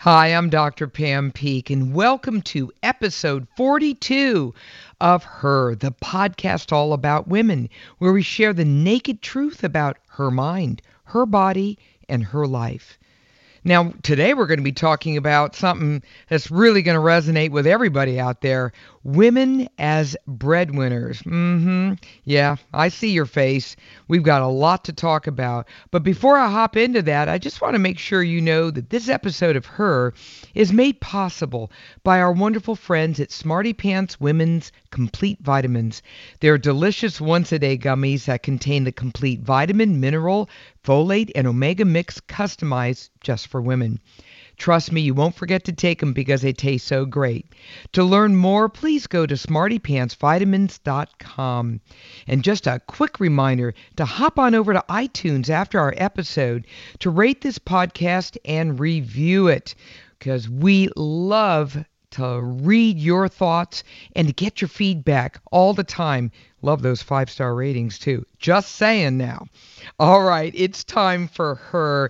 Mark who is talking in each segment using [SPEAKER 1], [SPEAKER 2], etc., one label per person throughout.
[SPEAKER 1] Hi, I'm Dr. Pam Peek, and welcome to episode 42 of Her, the podcast all about women, where we share the naked truth about her mind, her body, and her life. Now, today we're going to be talking about something that's really going to resonate with everybody out there. Women as breadwinners. Yeah, I see your face. We've got a lot to talk about. But before I hop into that, I just want to make sure you know that this episode of Her is made possible by our wonderful friends at Smarty Pants Women's Complete Vitamins. They're delicious once-a-day gummies that contain the complete vitamin, mineral, folate, and omega mix customized just for women. Trust me, you won't forget to take them because they taste so great. To learn more, please go to smartypantsvitamins.com. And just a quick reminder to hop on over to iTunes after our episode to rate this podcast and review it, because we love to read your thoughts and to get your feedback all the time. Love those 5-star ratings too. Just saying now. All right, it's time for Her.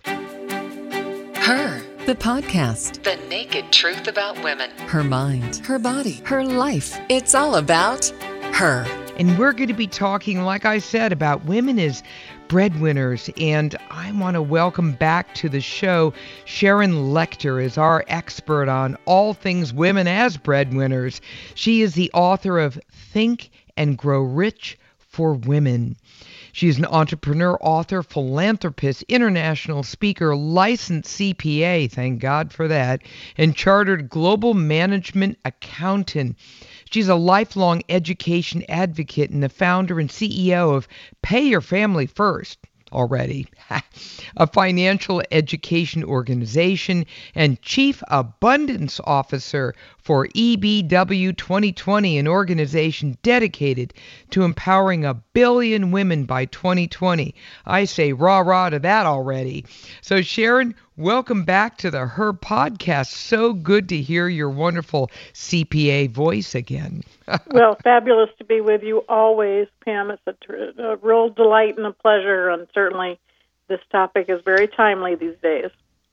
[SPEAKER 2] Her, the podcast.
[SPEAKER 3] The naked truth about women.
[SPEAKER 2] Her mind, her body, her life. It's all about her.
[SPEAKER 1] And we're going to be talking, like I said, about women as breadwinners. And I want to welcome back to the show Sharon Lechter as our expert on all things women as breadwinners. She is the author of Think and Grow Rich for Women. She's an entrepreneur, author, philanthropist, international speaker, licensed CPA, thank God for that, and chartered global management accountant. She's a lifelong education advocate and the founder and CEO of Pay Your Family First already, a financial education organization, and Chief Abundance Officer for EBW 2020, an organization dedicated to empowering 1 billion women by 2020. I say rah-rah to that already. So Sharon, welcome back to the Her podcast. So good to hear your wonderful CPA voice again.
[SPEAKER 4] Well, fabulous to be with you always, Pam. It's a real delight and a pleasure, and certainly this topic is very timely these days.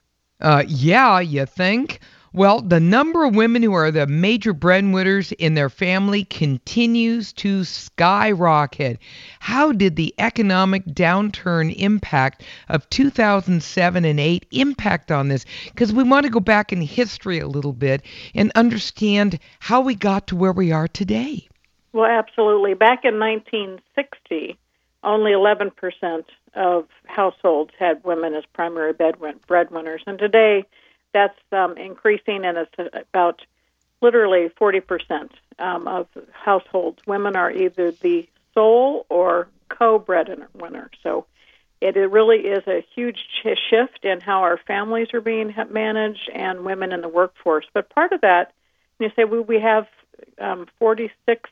[SPEAKER 1] Yeah, you think? Well, the number of women who are the major breadwinners in their family continues to skyrocket. How did the economic downturn impact of 2007 and 8 impact on this? Because we want to go back in history a little bit and understand how we got to where we are today.
[SPEAKER 4] Well, absolutely. Back in 1960, only 11% of households had women as primary breadwinners. And today, that's increasing, and it's about literally 40% of households. Women are either the sole or co-breadwinner. So it really is a huge shift in how our families are being managed and women in the workforce. But part of that, you say we have 46%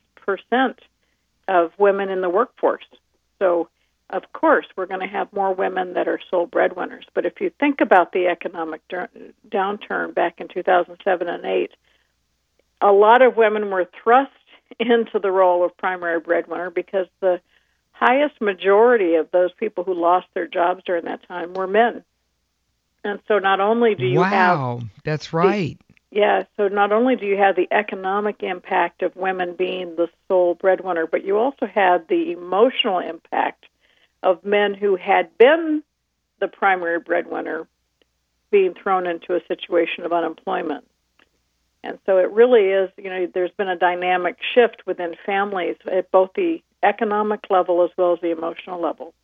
[SPEAKER 4] of women in the workforce. So of course, we're going to have more women that are sole breadwinners. But if you think about the economic downturn back in 2007 and 8, a lot of women were thrust into the role of primary breadwinner because the highest majority of those people who lost their jobs during that time were men. And so not only do you have...
[SPEAKER 1] Wow, that's right.
[SPEAKER 4] So not only do you have the economic impact of women being the sole breadwinner, but you also had the emotional impact of men who had been the primary breadwinner being thrown into a situation of unemployment. And so it really is, there's been a dynamic shift within families at both the economic level as well as the emotional level.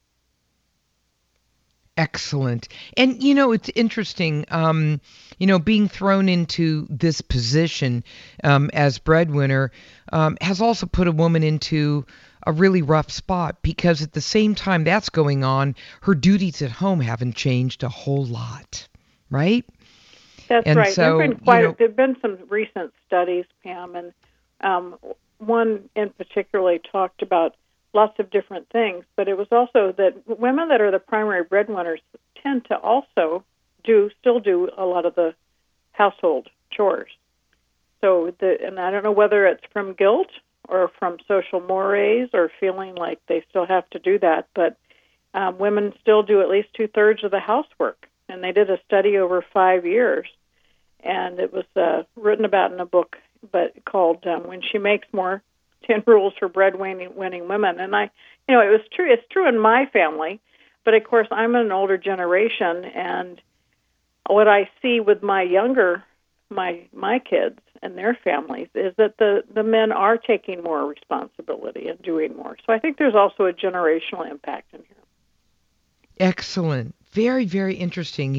[SPEAKER 1] Excellent. And, it's interesting, being thrown into this position as breadwinner has also put a woman into a really rough spot because at the same time that's going on, her duties at home haven't changed a whole lot, right?
[SPEAKER 4] That's right. So, there've been some recent studies, Pam, and one in particular talked about lots of different things, but it was also that women that are the primary breadwinners tend to also still do a lot of the household chores. So, and I don't know whether it's from guilt or from social mores or feeling like they still have to do that, but women still do at least 2/3 of the housework. And they did a study over 5 years, and it was written about in a book, but called "When She Makes More: 10 Rules for Breadwinning Women." And it was true. It's true in my family, but of course I'm an older generation, and what I see with my kids and their families is that the men are taking more responsibility and doing more. So I think there's also a generational impact in here.
[SPEAKER 1] Excellent. Very, very interesting.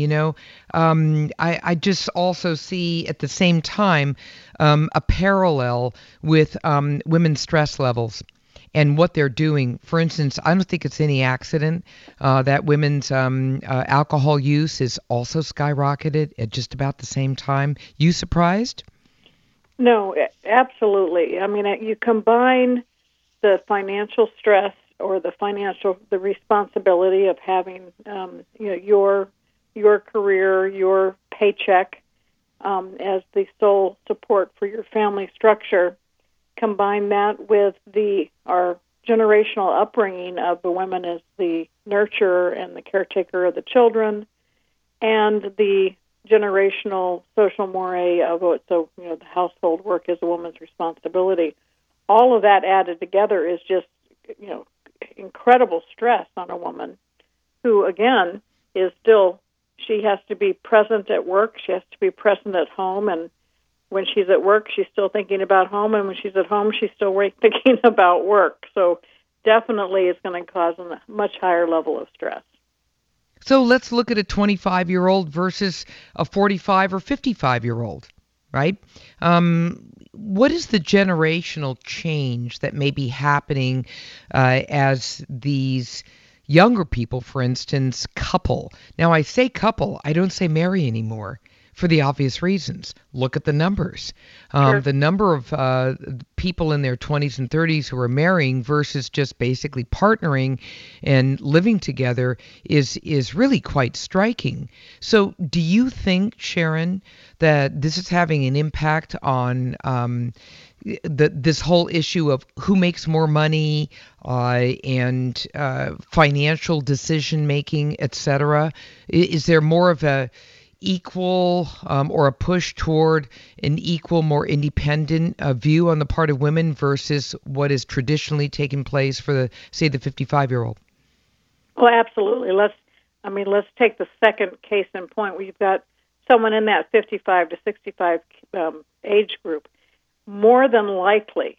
[SPEAKER 1] I just also see at the same time a parallel with women's stress levels and what they're doing. For instance, I don't think it's any accident that women's alcohol use is also skyrocketed at just about the same time. You surprised?
[SPEAKER 4] No, absolutely. I mean, you combine the financial stress or the responsibility of having your career, your paycheck as the sole support for your family structure. Combine that with our generational upbringing of the women as the nurturer and the caretaker of the children, and the generational social moray of the household work is a woman's responsibility. All of that added together is just incredible stress on a woman who, again, she has to be present at work, she has to be present at home, and when she's at work, she's still thinking about home, and when she's at home, she's still thinking about work. So definitely it's going to cause a much higher level of stress.
[SPEAKER 1] So let's look at a 25-year-old versus a 45 or 55-year-old, right? What is the generational change that may be happening as these younger people, for instance, couple? Now, I say couple, I don't say marry anymore for the obvious reasons. Look at the numbers.
[SPEAKER 4] Sure.
[SPEAKER 1] The number of people in their 20s and 30s who are marrying versus just basically partnering and living together is really quite striking. So do you think, Sharon, that this is having an impact on this whole issue of who makes more money and financial decision making, et cetera? Is there more of a equal or a push toward an equal, more independent view on the part of women versus what is traditionally taking place for the 55-year-old?
[SPEAKER 4] Well, absolutely. Let's take the second case in point. We've got someone in that 55 to 65 age group. More than likely,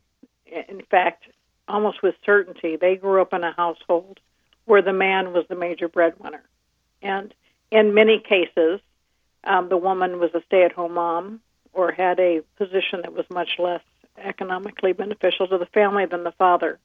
[SPEAKER 4] in fact, almost with certainty, they grew up in a household where the man was the major breadwinner. And in many cases, the woman was a stay-at-home mom or had a position that was much less economically beneficial to the family than the father.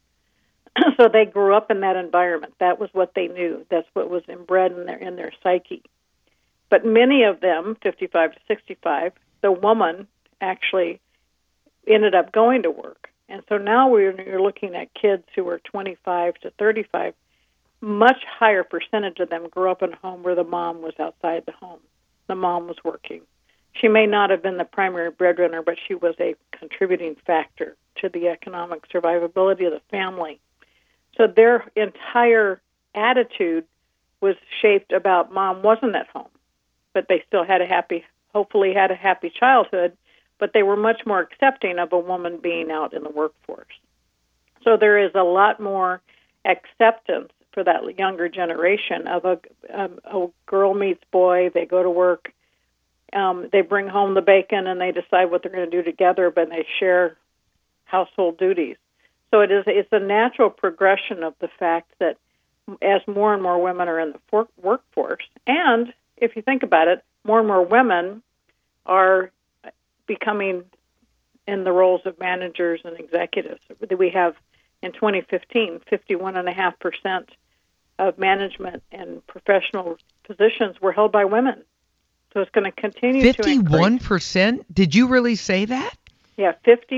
[SPEAKER 4] So they grew up in that environment. That was what they knew. That's what was inbred in their psyche. But many of them, 55 to 65, the woman actually ended up going to work. And so now you're looking at kids who are 25 to 35. Much higher percentage of them grew up in a home where the mom was outside the home. The mom was working. She may not have been the primary breadwinner, but she was a contributing factor to the economic survivability of the family. So their entire attitude was shaped about mom wasn't at home, but they still had hopefully had a happy childhood, but they were much more accepting of a woman being out in the workforce. So there is a lot more acceptance for that younger generation of a girl meets boy, they go to work, they bring home the bacon and they decide what they're going to do together, but they share household duties. So it's a natural progression of the fact that as more and more women are in the workforce, and if you think about it, more and more women are becoming in the roles of managers and executives. We have, in 2015, 51.5% of management and professional positions were held by women. So it's going to continue
[SPEAKER 1] 51%?
[SPEAKER 4] to increase.
[SPEAKER 1] 51%? Did you really say that?
[SPEAKER 4] Yeah,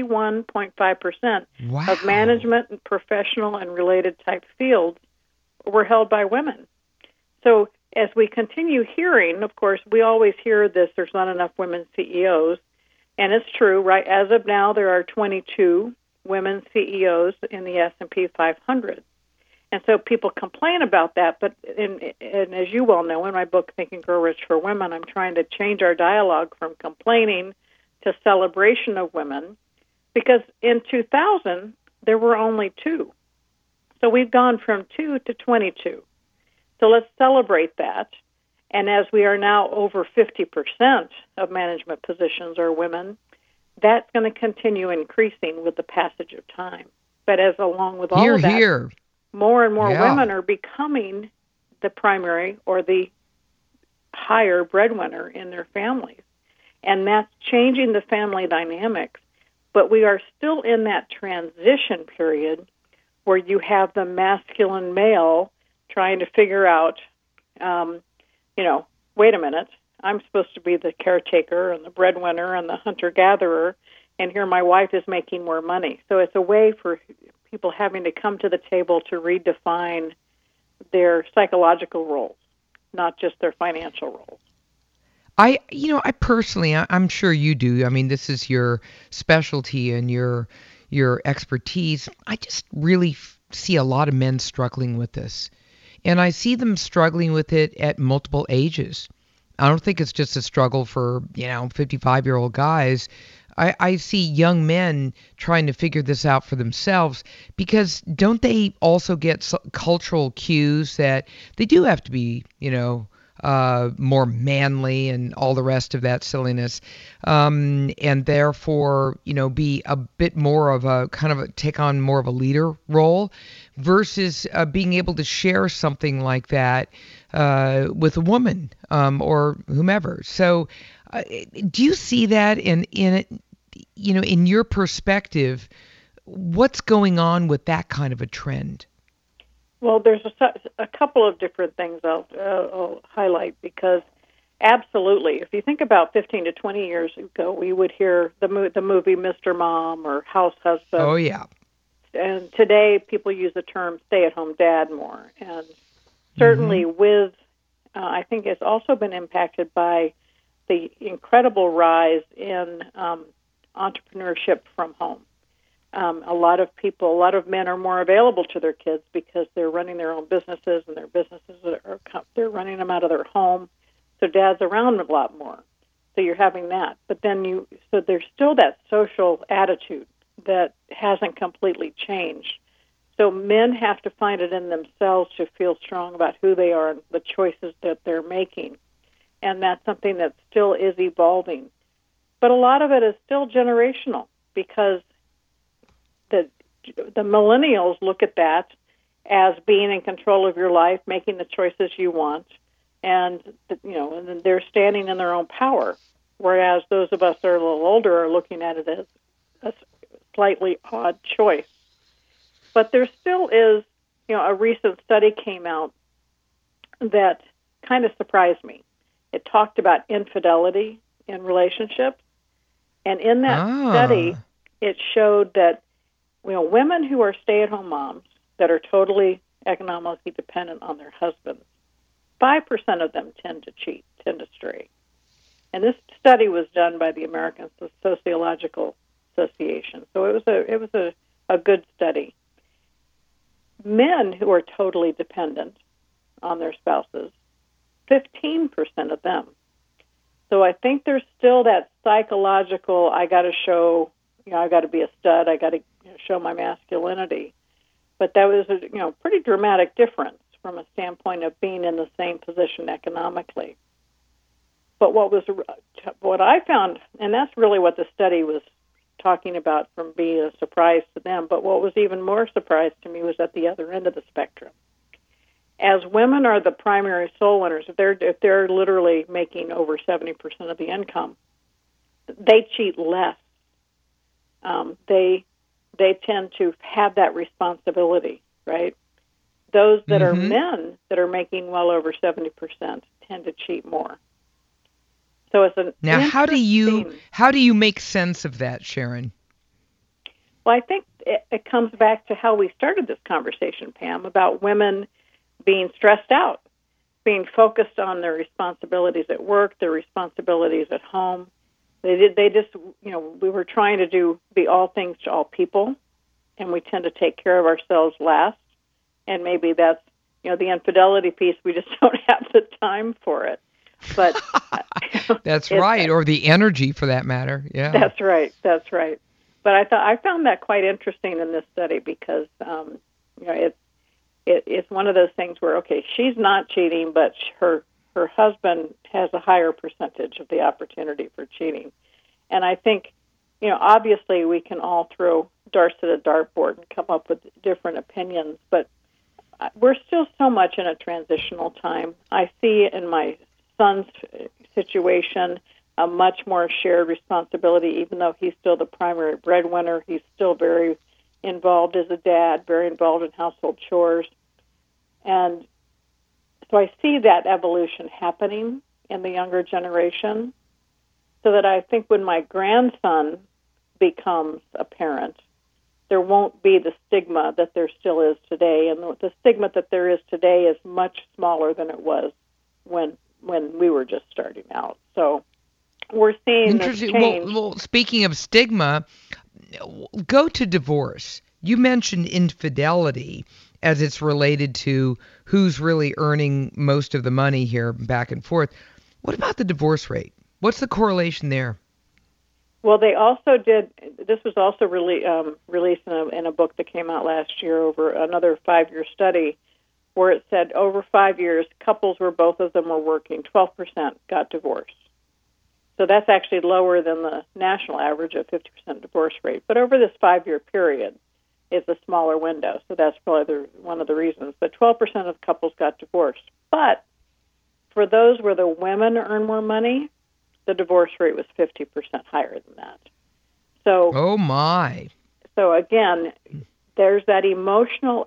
[SPEAKER 4] 51.5%
[SPEAKER 1] Wow.
[SPEAKER 4] of management and professional and related type fields were held by women. So as we continue hearing, of course, we always hear this, there's not enough women CEOs, and it's true, right? As of now, there are 22 women CEOs in the S&P 500. And so people complain about that, but and as you well know, in my book, Think and Grow Rich for Women, I'm trying to change our dialogue from complaining to celebration of women, because in 2000, there were only 2. So we've gone from 2 to 22. So let's celebrate that. And as we are now over 50% of management positions are women, that's going to continue increasing with the passage of time. But as along with all of that,
[SPEAKER 1] Here.
[SPEAKER 4] more and more
[SPEAKER 1] Yeah.
[SPEAKER 4] women are becoming the primary or the higher breadwinner in their families. And that's changing the family dynamics. But we are still in that transition period where you have the masculine male trying to figure out, wait a minute, I'm supposed to be the caretaker and the breadwinner and the hunter-gatherer, and here my wife is making more money. So it's a way for people having to come to the table to redefine their psychological roles, not just their financial roles.
[SPEAKER 1] I personally, I'm sure you do. I mean, this is your specialty and your expertise. I just really see a lot of men struggling with this. And I see them struggling with it at multiple ages. I don't think it's just a struggle for, 55-year-old guys. I see young men trying to figure this out for themselves, because don't they also get cultural cues that they do have to be, more manly and all the rest of that silliness, and therefore, be a bit more of a kind of take on more of a leader role, versus being able to share something like that with a woman or whomever. So, do you see that in your perspective? What's going on with that kind of a trend?
[SPEAKER 4] Well, there's a couple of different things I'll highlight, because absolutely, if you think about 15 to 20 years ago, we would hear the movie Mr. Mom or House Husband.
[SPEAKER 1] Oh, yeah.
[SPEAKER 4] And today, people use the term stay-at-home dad more. And certainly with, I think it's also been impacted by the incredible rise in entrepreneurship from home. A lot of men are more available to their kids because they're running their own businesses, and their businesses they're running them out of their home. So dad's around a lot more. So you're having that. But then so there's still that social attitude that hasn't completely changed. So men have to find it in themselves to feel strong about who they are and the choices that they're making. And that's something that still is evolving. But a lot of it is still generational, because the millennials look at that as being in control of your life, making the choices you want, and and they're standing in their own power. Whereas those of us that are a little older are looking at it as a slightly odd choice. But there still is, a recent study came out that kind of surprised me. It talked about infidelity in relationships, and in that study, it showed that women who are stay-at-home moms that are totally economically dependent on their husbands, 5% of them tend to cheat, tend to stray. And this study was done by the American Sociological Association, so it was a good study. Men who are totally dependent on their spouses, 15% of them. So I think there's still that psychological, I got to show, I got to be a stud, I got to show my masculinity. But that was a pretty dramatic difference from a standpoint of being in the same position economically. But what I found, and that's really what the study was talking about from being a surprise to them, but what was even more surprise to me was at the other end of the spectrum. As women are the primary soul winners, if they're literally making over 70% of the income, they cheat less. They tend to have that responsibility, right? Those that are men that are making well over 70% tend to cheat more. So it's
[SPEAKER 1] now. How do you make sense of that, Sharon?
[SPEAKER 4] Well, I think it comes back to how we started this conversation, Pam, about women being stressed out, being focused on their responsibilities at work, their responsibilities at home. They just, we were trying to be all things to all people, and we tend to take care of ourselves last. and maybe that's, the infidelity piece. We just don't have the time for it. But
[SPEAKER 1] that's right, or the energy for that matter. Yeah,
[SPEAKER 4] that's right. But I found that quite interesting in this study because it's one of those things where, okay, she's not cheating, but her husband has a higher percentage of the opportunity for cheating. And I think, obviously we can all throw darts at a dartboard and come up with different opinions, but we're still so much in a transitional time. I see in my son's situation a much more shared responsibility, even though he's still the primary breadwinner. He's still very involved as a dad, very involved in household chores. And so I see that evolution happening in the younger generation, so that I think when my grandson becomes a parent, there won't be the stigma that there still is today. And the stigma that there is today is much smaller than it was when we were just starting out. So we're seeing this change.
[SPEAKER 1] Well, speaking of stigma, go to divorce. You mentioned infidelity as it's related to who's really earning most of the money here back and forth. What about the divorce rate? What's the correlation there?
[SPEAKER 4] Well, they also did. This was also released in a book that came out last year over another 5-year study, where it said over 5 years, couples where both of them were working, 12% got divorced. So that's actually lower than the national average of 50% divorce rate. But over this 5-year period, it's a smaller window. So that's probably one of the reasons. But 12% of couples got divorced. But for those where the women earn more money, the divorce rate was 50% higher than that. So,
[SPEAKER 1] oh my!
[SPEAKER 4] So again, there's that emotional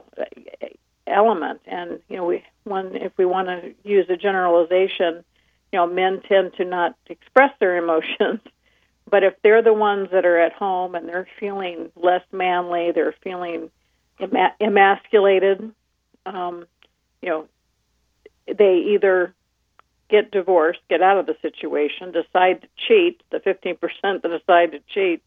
[SPEAKER 4] element, and if we want to use a generalization, men tend to not express their emotions, but if they're the ones that are at home and they're feeling less manly, they're feeling emasculated, they either get divorced, get out of the situation, decide to cheat, the 15% that decide to cheat,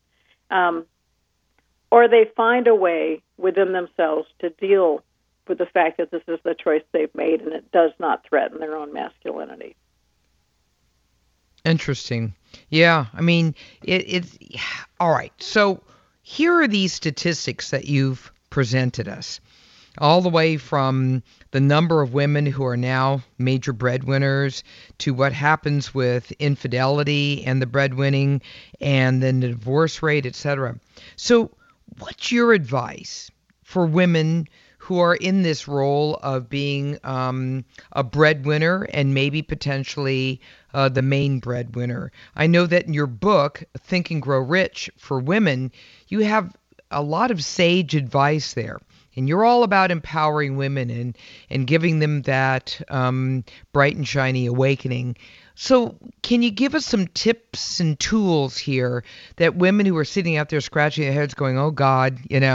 [SPEAKER 4] or they find a way within themselves to deal with the fact that this is the choice they've made and it does not threaten their own masculinity.
[SPEAKER 1] Interesting. Yeah, I mean, it's all right. So here are these statistics that you've presented us, all the way from the number of women who are now major breadwinners to what happens with infidelity and the breadwinning and then the divorce rate, etc. So what's your advice for women who are in this role of being a breadwinner and maybe potentially the main breadwinner? I know that in your book, Think and Grow Rich for Women, you have a lot of sage advice there. And you're all about empowering women and giving them that bright and shiny awakening. So can you give us some tips and tools here that women who are sitting out there scratching their heads going, oh, God,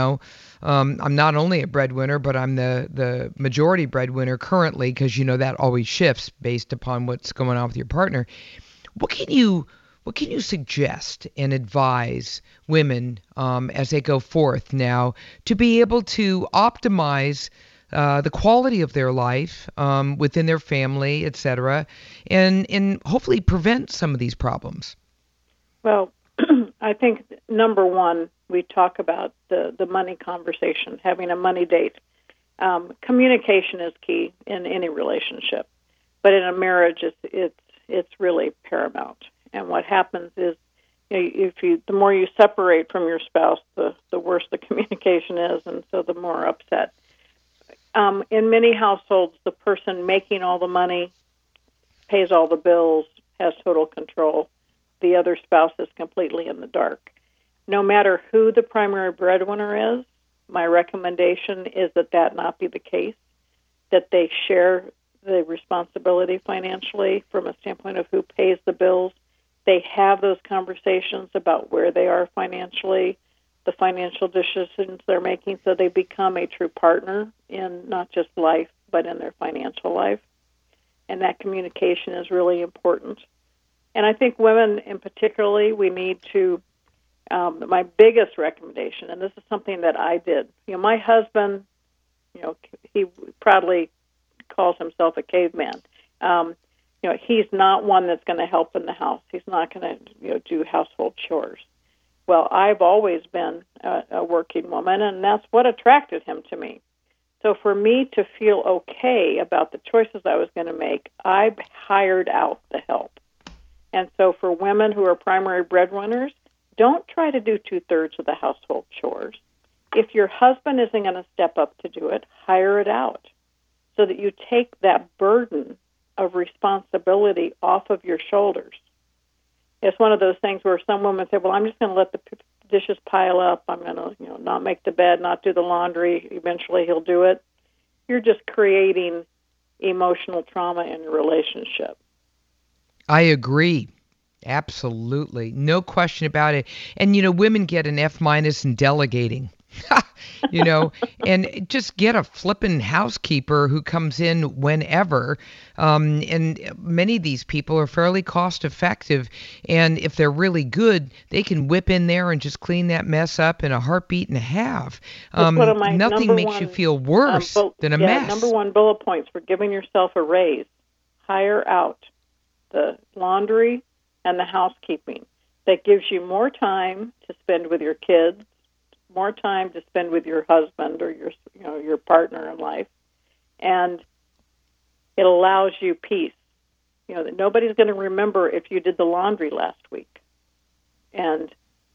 [SPEAKER 1] I'm not only a breadwinner, but I'm the majority breadwinner currently, because, that always shifts based upon what's going on with your partner. What can you suggest and advise women as they go forth now to be able to optimize the quality of their life within their family, et cetera, and hopefully prevent some of these problems?
[SPEAKER 4] Well, I think, number one, we talk about the money conversation, having a money date. Communication is key in any relationship, but in a marriage, it's really paramount. And what happens is, the more you separate from your spouse, the worse the communication is, and so the more upset. In many households, the person making all the money pays all the bills, has total control. The other spouse is completely in the dark. No matter who the primary breadwinner is, my recommendation is that not be the case, that they share the responsibility financially from a standpoint of who pays the bills. They have those conversations about where they are financially, the financial decisions they're making, so they become a true partner in not just life, but in their financial life. And that communication is really important. And I think women in particularly, we need to, my biggest recommendation, and this is something that I did, my husband he proudly calls himself a caveman. He's not one that's going to help in the house. He's not going to do household chores. Well, I've always been a working woman, and that's what attracted him to me. So for me to feel okay about the choices I was going to make, I hired out the help. And so for women who are primary breadwinners, don't try to do 2/3 of the household chores. If your husband isn't going to step up to do it, hire it out so that you take that burden of responsibility off of your shoulders. It's one of those things where some women say, well, I'm just going to let the dishes pile up. I'm going to not make the bed, not do the laundry. Eventually he'll do it. You're just creating emotional trauma in your relationship.
[SPEAKER 1] I agree. Absolutely. No question about it. And, women get an F- in delegating. And just get a flippin' housekeeper who comes in whenever. And many of these people are fairly cost effective. And if they're really good, they can whip in there and just clean that mess up in a heartbeat and a half. Nothing makes you feel worse than a mess.
[SPEAKER 4] Number one bullet points for giving yourself a raise. Hire out the laundry and the housekeeping. That gives you more time to spend with your kids, more time to spend with your husband or your partner in life, and it allows you peace. That nobody's going to remember if you did the laundry last week. And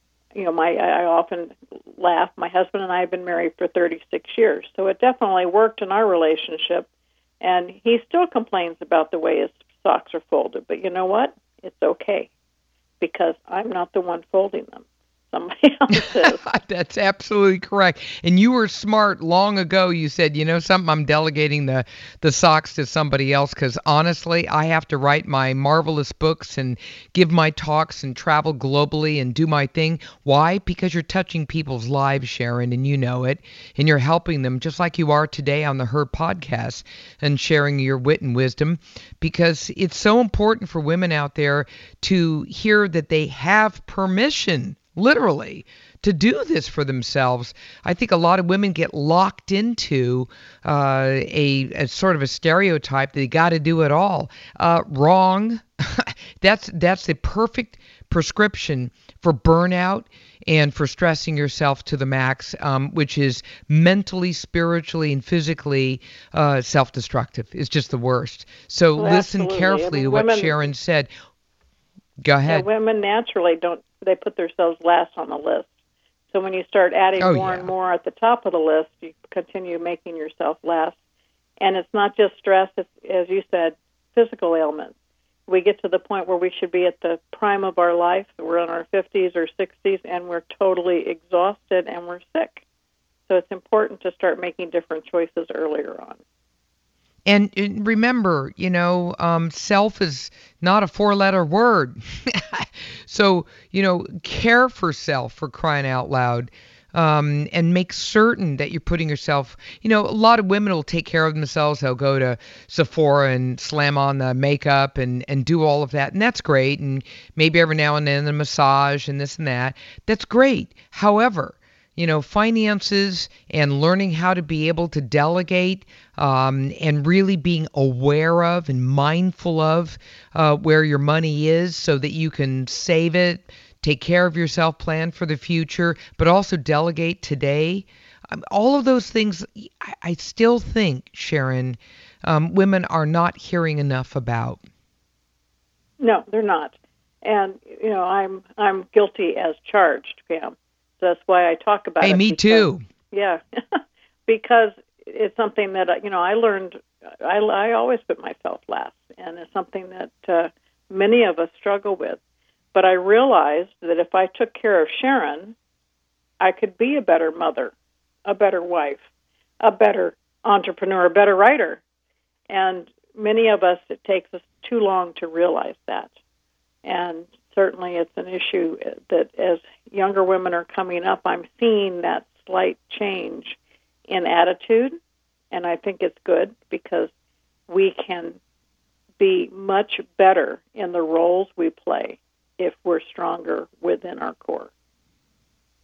[SPEAKER 4] I often laugh. My husband and I have been married for 36 years, so it definitely worked in our relationship. And he still complains about the way his socks are folded, but you know what? It's okay because I'm not the one folding them. Somebody else is.
[SPEAKER 1] That's absolutely correct. And you were smart long ago. You said, something, I'm delegating the socks to somebody else because honestly, I have to write my marvelous books and give my talks and travel globally and do my thing. Why? Because you're touching people's lives, Sharon, and you know it. And you're helping them just like you are today on the Her podcast and sharing your wit and wisdom, because it's so important for women out there to hear that they have permission, literally, to do this for themselves. I think a lot of women get locked into a sort of a stereotype that they got to do it all. Wrong. That's the perfect prescription for burnout and for stressing yourself to the max, which is mentally, spiritually, and physically self-destructive. It's just the worst. So listen carefully to what Sharon said. Go ahead.
[SPEAKER 4] Yeah, women naturally they put themselves last on the list. So when you start adding more and more at the top of the list, you continue making yourself last. And it's not just stress, it's, as you said, physical ailments. We get to the point where we should be at the prime of our life. We're in our 50s or 60s, and we're totally exhausted and we're sick. So it's important to start making different choices earlier on.
[SPEAKER 1] And remember, self is not a 4-letter word. So, care for self, for crying out loud, and make certain that you're putting yourself, a lot of women will take care of themselves. They'll go to Sephora and slam on the makeup and do all of that. And that's great. And maybe every now and then a massage and this and that. That's great. However, finances and learning how to be able to delegate and really being aware of and mindful of where your money is so that you can save it, take care of yourself, plan for the future, but also delegate today. All of those things, I still think, Sharon, women are not hearing enough about.
[SPEAKER 4] No, they're not. And, I'm guilty as charged, Pam. That's why I talk about it.
[SPEAKER 1] Hey, me too.
[SPEAKER 4] Yeah, because it's something that, I learned. I always put myself last, and it's something that many of us struggle with. But I realized that if I took care of Sharon, I could be a better mother, a better wife, a better entrepreneur, a better writer. And many of us, it takes us too long to realize that. And certainly it's an issue that as younger women are coming up, I'm seeing that slight change in attitude, and I think it's good because we can be much better in the roles we play if we're stronger within our core.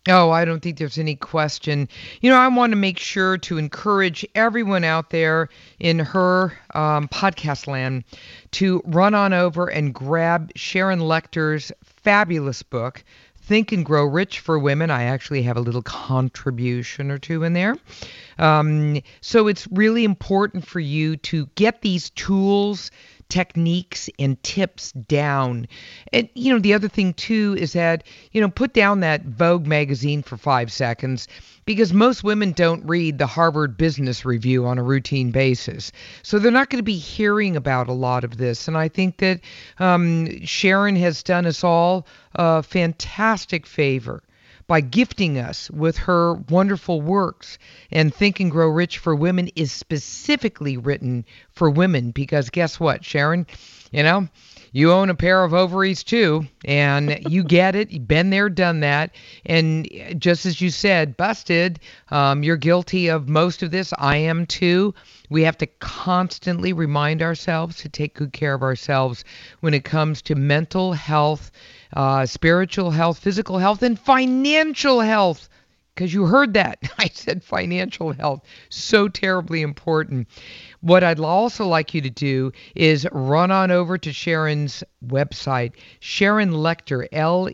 [SPEAKER 1] Oh, I don't think there's any question. I want to make sure to encourage everyone out there in her podcast land to run on over and grab Sharon Lecter's fabulous book, Think and Grow Rich for Women. I actually have a little contribution or two in there. So it's really important for you to get these tools, techniques, and tips down. And, the other thing, too, is that, put down that Vogue magazine for 5 seconds, because most women don't read the Harvard Business Review on a routine basis. So they're not going to be hearing about a lot of this. And I think that Sharon has done us all a fantastic favor by gifting us with her wonderful works. And Think and Grow Rich for Women is specifically written for women because guess what, Sharon? You own a pair of ovaries too, and you get it. You've been there, done that. And just as you said, busted, you're guilty of most of this. I am too. We have to constantly remind ourselves to take good care of ourselves when it comes to mental health, spiritual health, physical health, and financial health. Because you heard that. I said financial health. So terribly important. What I'd also like you to do is run on over to Sharon's website, Sharon Lechter,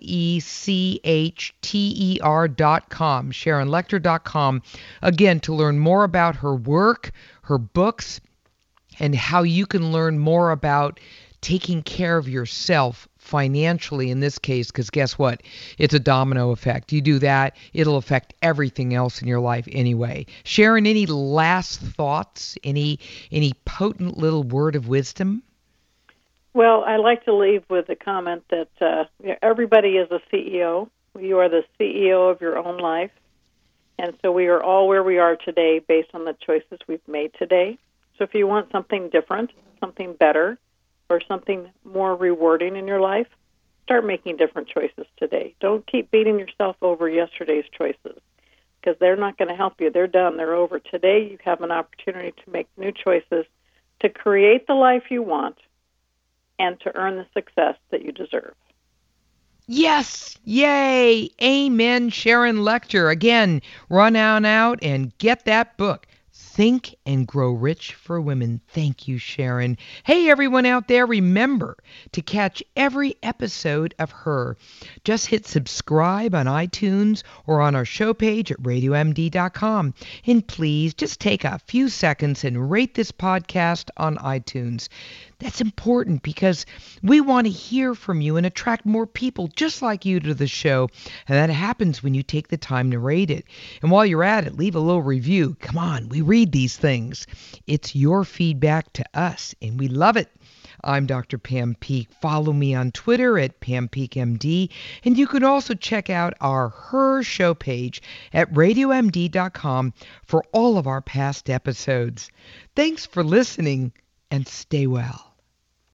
[SPEAKER 1] LECHTER.com, SharonLechter.com, again, to learn more about her work, her books, and how you can learn more about taking care of yourself financially in this case, because guess what? It's a domino effect. You do that, it'll affect everything else in your life anyway. Sharon, any last thoughts? Any potent little word of wisdom?
[SPEAKER 4] Well, I like to leave with a comment that everybody is a CEO. You are the CEO of your own life. And so we are all where we are today based on the choices we've made today. So if you want something different, something better, or something more rewarding in your life, start making different choices today. Don't keep beating yourself over yesterday's choices because they're not going to help you. They're done. They're over. Today you have an opportunity to make new choices to create the life you want and to earn the success that you deserve.
[SPEAKER 1] Yes. Yay. Amen. Sharon Lechter. Again, run on out and get that book. Think and Grow Rich for Women. Thank you, Sharon. Hey, everyone out there, remember to catch every episode of Her. Just hit subscribe on iTunes or on our show page at RadioMD.com. And please just take a few seconds and rate this podcast on iTunes. That's important because we want to hear from you and attract more people just like you to the show. And that happens when you take the time to rate it. And while you're at it, leave a little review. Come on, we read these things. It's your feedback to us, and we love it. I'm Dr. Pam Peeke. Follow me on Twitter at PamPeakeMD. And you can also check out our Her show page at RadioMD.com for all of our past episodes. Thanks for listening, and stay well.